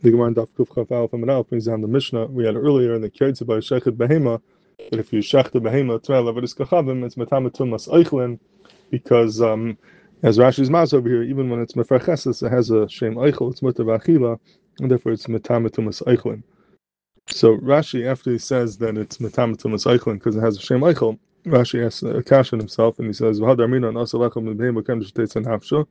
The Gemara in Daf Kuf Chaf Aleph Amud Aleph brings down the Mishnah we had earlier in the Kitzur by Shechet Behema, that if you shech the Behema Tmei Levaris Kachavim, it's Matama Tumas Eichlin, because as Rashi's Maz over here, even when it's Mefarcheses, it has a Shem Eichel, it's Mutar V'Achila, and therefore it's Matama Tumas Eichlin. So Rashi, after he says that it's Matama Tumas Eichlin because it has a Shem Eichel, Rashi asks a kasha himself, and he says, "V'hadar mina nasalechem lebehema ken v'sheteitzah nafsha."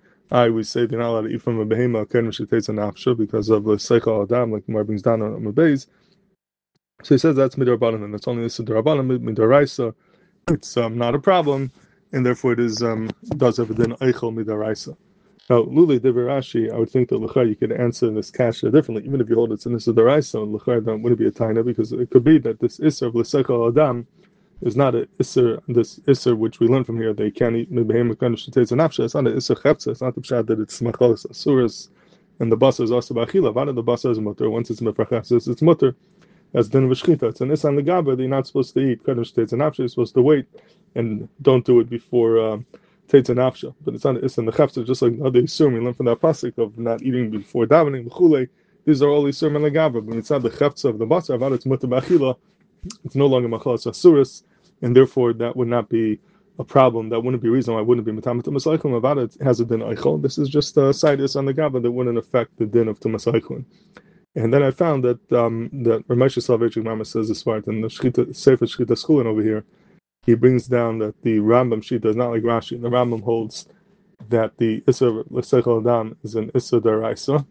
We say they're not allowed to eat from a behema ken v'sheteitzah nafsha because of the seichel adam, like Mar brings down on Mabez. So he says that's midrabanan, and it's only this midrabanan midaraisa. It's not a problem, and therefore it is does have a din eichel midaraisa. Now, Luli Divrei Rashi, I would think that l'chayr you could answer this kasha differently, even if you hold it's an issa daraisa, and l'chayr that wouldn't be a taina, because it could be that this issa of l'seichel adam is not an isser, this isser which we learn from here, they can't eat mibahim mekadosh sheteitzah nafsha. It's not an isser chepsa. It's not the pshat that it's machalas asuras, and the basar is also b'achila. Vada the basar is mutter. Once it's mefarcheses, it's mutter. As din v'shchita. It's an isser on the gaba that you're not supposed to eat mekadosh sheteitzah nafsha. You're supposed to wait and don't do it before sheteitzah nafsha. But it's not an isser on the chepsa, just like the other issurim we learn from that pasuk of not eating before davening b'chulei. These are all issurim on the gaba, but it's not the chepsa of the basar. Vada it's mutter b'achila. It's no longer machalas asuras. And therefore, that would not be a problem. That wouldn't be a reason why it wouldn't be Matama Tumas Eichlin. About it has a din Eichel. This is just a sidus on the Gaba that wouldn't affect the din of Tumas Eichlin. And then I found that that Ramesha Soloveitchik Mama says this part in the Sefer Shchita Schulin over here. He brings down that the Rambam Shita is not like Rashi. The Rambam holds that the Isser L'Seichel Adam is an Isser D'Oraisa.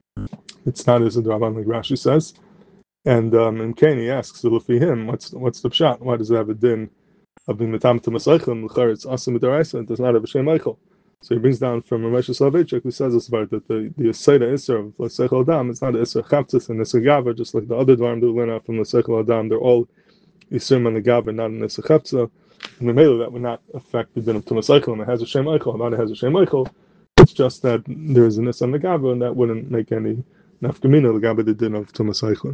It's not Isser D'Rabban like Rashi says. And in Cain he asks, so for him, what's the pshat? Why does it have a din of being Matam Tumas Eichlin? L'char it's Asim D'Oraisa, it does not have a Shem Eichel. So he brings down from Ramesha Soloveitchik, who says this about that the Yeseda Isser of L'Seichel Adam, it's not Isser Chaptzis and Isser Gava, just like the other Dvarim that we learn out from L'Seichel Adam, they're all Isser on the Gava, not an Isser Chaptzah. And Memela, that would not affect the din of Tumas Eichlin. It has a Shem Eichel, about it has a Shem Eichel. It's just that there's an Isser on the Gava, and that wouldn't make any nafkamina the Gava the din of Tumas Eichlin.